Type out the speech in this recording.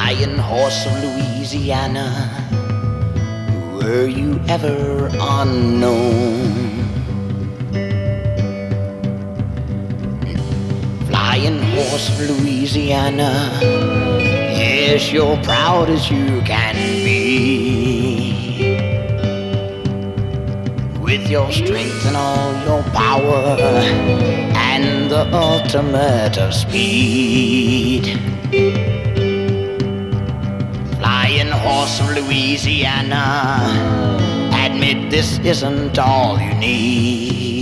Flying horse of Louisiana, were you ever unknown? Flying horse of Louisiana, yes, you're proud as you can be. With your strength and all your power and the ultimate of speed. Flying horse of Louisiana, admit this isn't all you need.